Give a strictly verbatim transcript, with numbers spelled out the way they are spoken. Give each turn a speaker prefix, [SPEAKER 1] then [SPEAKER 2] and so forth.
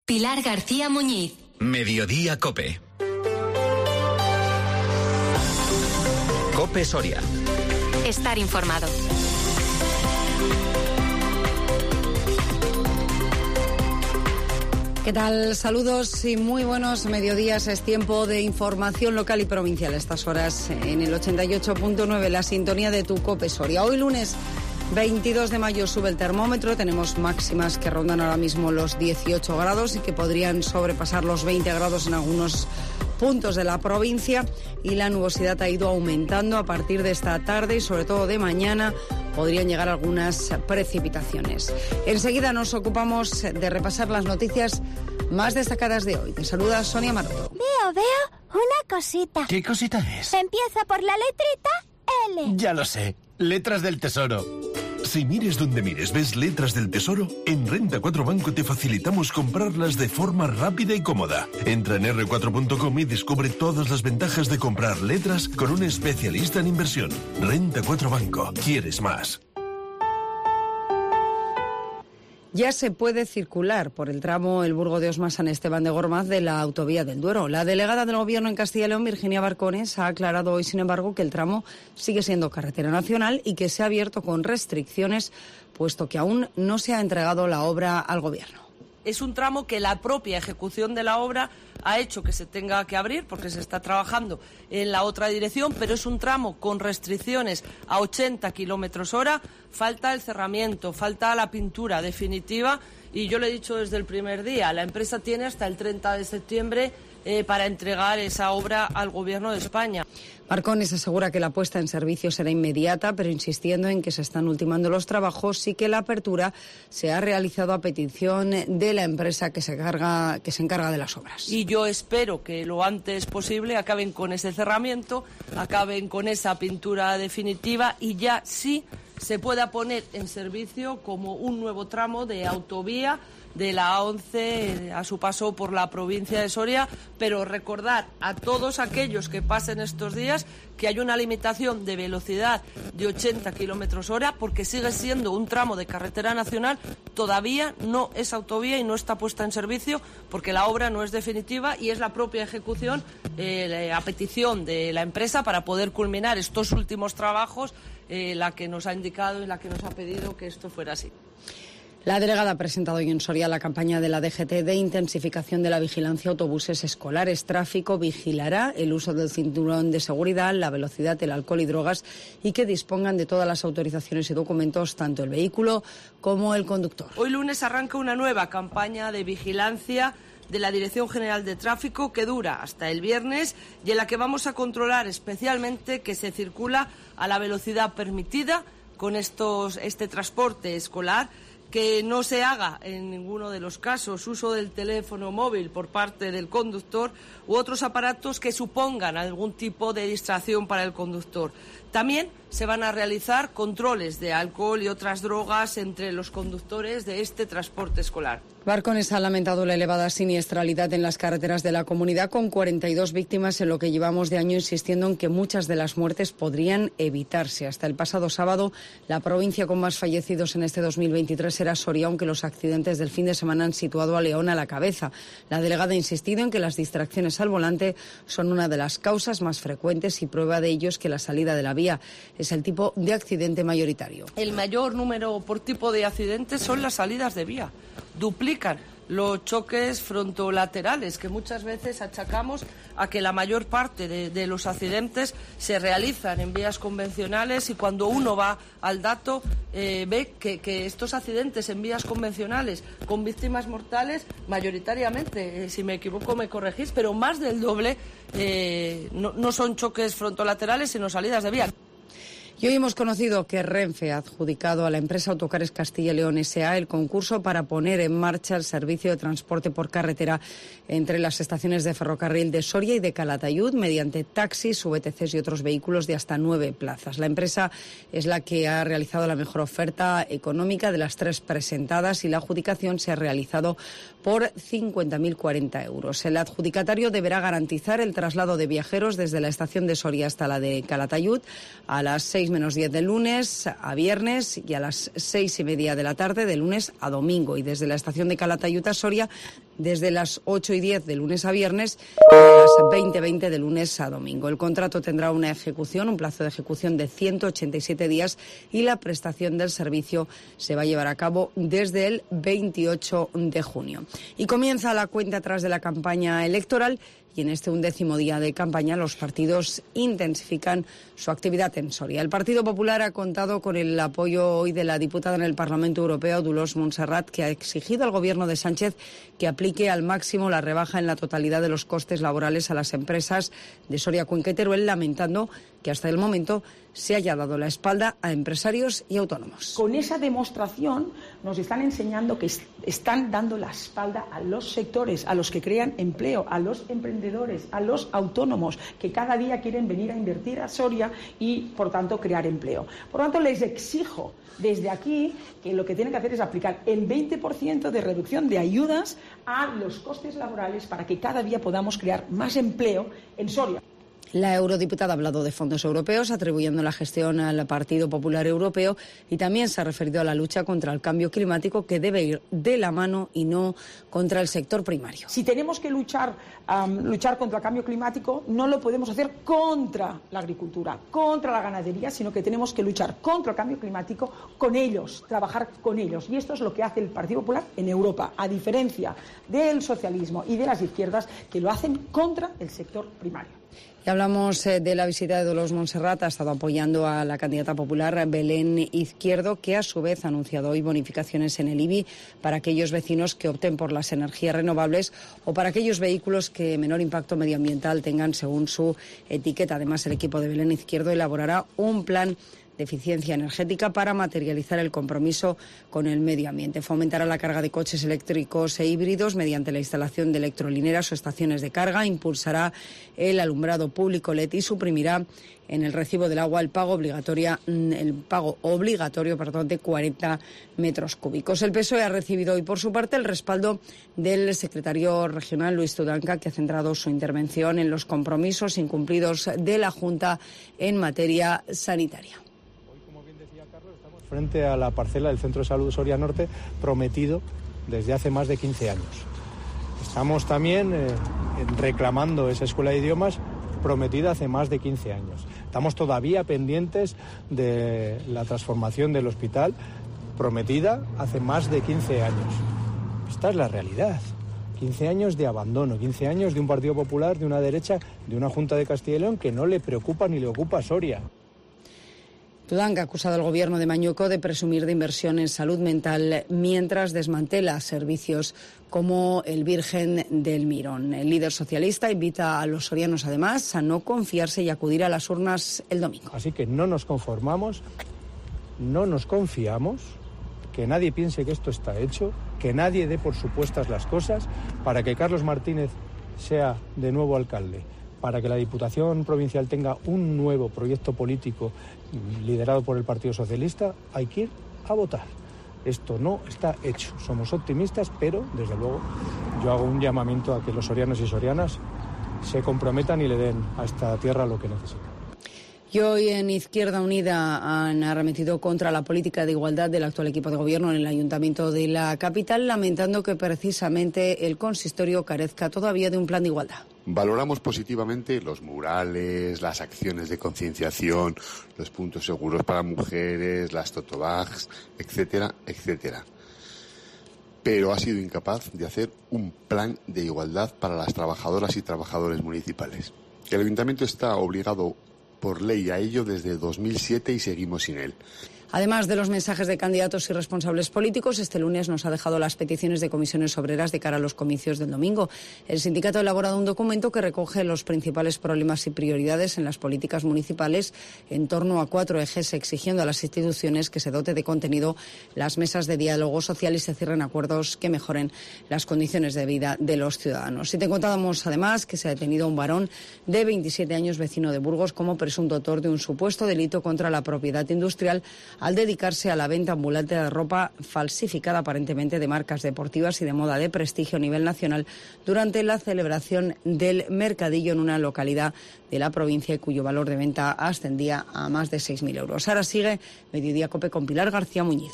[SPEAKER 1] Pilar García Muñiz.
[SPEAKER 2] Mediodía COPE. COPE Soria.
[SPEAKER 1] Estar informado.
[SPEAKER 3] ¿Qué tal? Saludos y muy buenos mediodías. Es tiempo de información local y provincial a estas horas en el ochenta y ocho punto nueve, la sintonía de tu COPE Soria. Hoy lunes veintidós de mayo sube el termómetro, tenemos máximas que rondan ahora mismo los dieciocho grados y que podrían sobrepasar los veinte grados en algunos puntos de la provincia, y la nubosidad ha ido aumentando a partir de esta tarde y sobre todo de mañana podrían llegar algunas precipitaciones. Enseguida nos ocupamos de repasar las noticias más destacadas de hoy. Te saluda Sonia Maroto.
[SPEAKER 4] Veo, veo una cosita.
[SPEAKER 5] ¿Qué cosita es?
[SPEAKER 4] Empieza por la letrita L.
[SPEAKER 5] Ya lo sé, letras del tesoro.
[SPEAKER 6] Si mires donde mires, ves letras del tesoro, en Renta cuatro Banco te facilitamos comprarlas de forma rápida y cómoda. Entra en erre cuatro punto com y descubre todas las ventajas de comprar letras con un especialista en inversión. Renta cuatro Banco. ¿Quieres más?
[SPEAKER 3] Ya se puede circular por el tramo El Burgo-de-Osma-San Esteban de Gormaz de la autovía del Duero. La delegada del Gobierno en Castilla y León, Virginia Barcones, ha aclarado hoy, sin embargo, que el tramo sigue siendo carretera nacional y que se ha abierto con restricciones, puesto que aún no se ha entregado la obra al Gobierno.
[SPEAKER 7] Es un tramo que la propia ejecución de la obra ha hecho que se tenga que abrir porque se está trabajando en la otra dirección, pero es un tramo con restricciones a ochenta kilómetros hora. Falta el cerramiento, falta la pintura definitiva y yo lo he dicho desde el primer día, la empresa tiene hasta el treinta de septiembre eh, para entregar esa obra al Gobierno de España.
[SPEAKER 3] Barcones asegura que la puesta en servicio será inmediata, pero insistiendo en que se están ultimando los trabajos y que la apertura se ha realizado a petición de la empresa que se encarga, que se encarga de las obras.
[SPEAKER 7] Y yo espero que lo antes posible acaben con ese cerramiento, acaben con esa pintura definitiva y ya sí se pueda poner en servicio como un nuevo tramo de autovía de la A once a su paso por la provincia de Soria, pero recordar a todos aquellos que pasen estos días que hay una limitación de velocidad de ochenta kilómetros hora porque sigue siendo un tramo de carretera nacional, todavía no es autovía y no está puesta en servicio porque la obra no es definitiva y es la propia ejecución eh, a petición de la empresa para poder culminar estos últimos trabajos, eh, la que nos ha indicado y la que nos ha pedido que esto fuera así.
[SPEAKER 3] La delegada ha presentado hoy en Soria la campaña de la D G T de intensificación de la vigilancia autobuses escolares. Tráfico vigilará el uso del cinturón de seguridad, la velocidad, el alcohol y drogas y que dispongan de todas las autorizaciones y documentos, tanto el vehículo como el conductor.
[SPEAKER 7] Hoy lunes arranca una nueva campaña de vigilancia de la Dirección General de Tráfico que dura hasta el viernes y en la que vamos a controlar especialmente que se circula a la velocidad permitida con estos, este transporte escolar, que no se haga en ninguno de los casos uso del teléfono móvil por parte del conductor u otros aparatos que supongan algún tipo de distracción para el conductor. También se van a realizar controles de alcohol y otras drogas entre los conductores de este transporte escolar.
[SPEAKER 3] Barcones ha lamentado la elevada siniestralidad en las carreteras de la comunidad, con cuarenta y dos víctimas en lo que llevamos de año, insistiendo en que muchas de las muertes podrían evitarse. Hasta el pasado sábado, la provincia con más fallecidos en este dos mil veintitrés era Soria, aunque los accidentes del fin de semana han situado a León a la cabeza. La delegada ha insistido en que las distracciones al volante son una de las causas más frecuentes y prueba de ello es que la salida de la vía es el tipo de accidente mayoritario.
[SPEAKER 7] El mayor número por tipo de accidentes son las salidas de vía. Duplican los choques frontolaterales, que muchas veces achacamos a que la mayor parte de, de los accidentes se realizan en vías convencionales y cuando uno va al dato eh, ve que, que estos accidentes en vías convencionales con víctimas mortales, mayoritariamente, eh, si me equivoco me corregís, pero más del doble eh, no, no son choques frontolaterales sino salidas de vía.
[SPEAKER 3] Y hoy hemos conocido que Renfe ha adjudicado a la empresa Autocares Castilla y León S A el concurso para poner en marcha el servicio de transporte por carretera entre las estaciones de ferrocarril de Soria y de Calatayud mediante taxis, V T Cs y otros vehículos de hasta nueve plazas. La empresa es la que ha realizado la mejor oferta económica de las tres presentadas y la adjudicación se ha realizado por cincuenta mil cuarenta euros. El adjudicatario deberá garantizar el traslado de viajeros desde la estación de Soria hasta la de Calatayud a las seis seis menos diez de lunes a viernes y a las seis y media de la tarde de lunes a domingo. Y desde la estación de Calatayud a Soria, desde las ocho y diez de lunes a viernes y a las veinte veinte de lunes a domingo. El contrato tendrá una ejecución, un plazo de ejecución de ciento ochenta y siete días y la prestación del servicio se va a llevar a cabo desde el veintiocho de junio. Y comienza la cuenta atrás de la campaña electoral. Y en este undécimo día de campaña los partidos intensifican su actividad en Soria. El Partido Popular ha contado con el apoyo hoy de la diputada en el Parlamento Europeo, Dolors Montserrat, que ha exigido al Gobierno de Sánchez que aplique al máximo la rebaja en la totalidad de los costes laborales a las empresas de Soria, Cuenca y Teruel, lamentando que hasta el momento se haya dado la espalda a empresarios y autónomos.
[SPEAKER 8] Con esa demostración nos están enseñando que están dando la espalda a los sectores, a los que crean empleo, a los emprendedores, a los autónomos, que cada día quieren venir a invertir a Soria y, por tanto, crear empleo. Por tanto, les exijo desde aquí que lo que tienen que hacer es aplicar el veinte por ciento de reducción de ayudas a los costes laborales para que cada día podamos crear más empleo en Soria.
[SPEAKER 3] La eurodiputada ha hablado de fondos europeos, atribuyendo la gestión al Partido Popular Europeo, y también se ha referido a la lucha contra el cambio climático, que debe ir de la mano y no contra el sector primario.
[SPEAKER 8] Si tenemos que luchar, um, luchar contra el cambio climático, no lo podemos hacer contra la agricultura, contra la ganadería, sino que tenemos que luchar contra el cambio climático con ellos, trabajar con ellos. Y esto es lo que hace el Partido Popular en Europa, a diferencia del socialismo y de las izquierdas, que lo hacen contra el sector primario.
[SPEAKER 3] Y hablamos eh, de la visita de Dolors Montserrat. Ha estado apoyando a la candidata popular Belén Izquierdo, que a su vez ha anunciado hoy bonificaciones en el I B I para aquellos vecinos que opten por las energías renovables o para aquellos vehículos que menor impacto medioambiental tengan según su etiqueta. Además, el equipo de Belén Izquierdo elaborará un plan de eficiencia energética para materializar el compromiso con el medio ambiente. Fomentará la carga de coches eléctricos e híbridos mediante la instalación de electrolineras o estaciones de carga, impulsará el alumbrado público L E D y suprimirá en el recibo del agua el pago obligatorio, el pago obligatorio perdón, de cuarenta metros cúbicos. El P S O E ha recibido hoy por su parte el respaldo del secretario regional Luis Tudanca, que ha centrado su intervención en los compromisos incumplidos de la Junta en materia sanitaria.
[SPEAKER 9] Frente a la parcela del Centro de Salud Soria Norte, prometido desde hace más de quince años. Estamos también eh, reclamando esa escuela de idiomas prometida hace más de quince años. Estamos todavía pendientes de la transformación del hospital, prometida hace más de quince años. Esta es la realidad. quince años de abandono, quince años de un Partido Popular, de una derecha, de una Junta de Castilla y León que no le preocupa ni le ocupa Soria.
[SPEAKER 3] Tudanca ha acusado al Gobierno de Mañueco de presumir de inversión en salud mental mientras desmantela servicios como el Virgen del Mirón. El líder socialista invita a los sorianos, además, a no confiarse y acudir a las urnas el domingo.
[SPEAKER 9] Así que no nos conformamos, no nos confiamos, que nadie piense que esto está hecho, que nadie dé por supuestas las cosas para que Carlos Martínez sea de nuevo alcalde, para que la Diputación Provincial tenga un nuevo proyecto político liderado por el Partido Socialista. Hay que ir a votar. Esto no está hecho. Somos optimistas, pero, desde luego, yo hago un llamamiento a que los sorianos y sorianas se comprometan y le den a esta tierra lo que necesita.
[SPEAKER 3] Y hoy en Izquierda Unida han arremetido contra la política de igualdad del actual equipo de gobierno en el Ayuntamiento de la capital, lamentando que precisamente el consistorio carezca todavía de un plan de igualdad.
[SPEAKER 10] Valoramos positivamente los murales, las acciones de concienciación, los puntos seguros para mujeres, las totobags, etcétera, etcétera. Pero ha sido incapaz de hacer un plan de igualdad para las trabajadoras y trabajadores municipales. El Ayuntamiento está obligado por ley a ello desde dos mil siete y seguimos sin él.
[SPEAKER 3] Además de los mensajes de candidatos y responsables políticos, este lunes nos ha dejado las peticiones de comisiones obreras de cara a los comicios del domingo. El sindicato ha elaborado un documento que recoge los principales problemas y prioridades en las políticas municipales en torno a cuatro ejes, exigiendo a las instituciones que se dote de contenido las mesas de diálogo social y se cierren acuerdos que mejoren las condiciones de vida de los ciudadanos. Y te contábamos además que se ha detenido a un varón de veintisiete años, vecino de Burgos, como presunto autor de un supuesto delito contra la propiedad industrial al dedicarse a la venta ambulante de ropa falsificada aparentemente de marcas deportivas y de moda de prestigio a nivel nacional durante la celebración del mercadillo en una localidad de la provincia y cuyo valor de venta ascendía a más de seis mil euros. Ahora sigue Mediodía COPE con Pilar García Muñiz.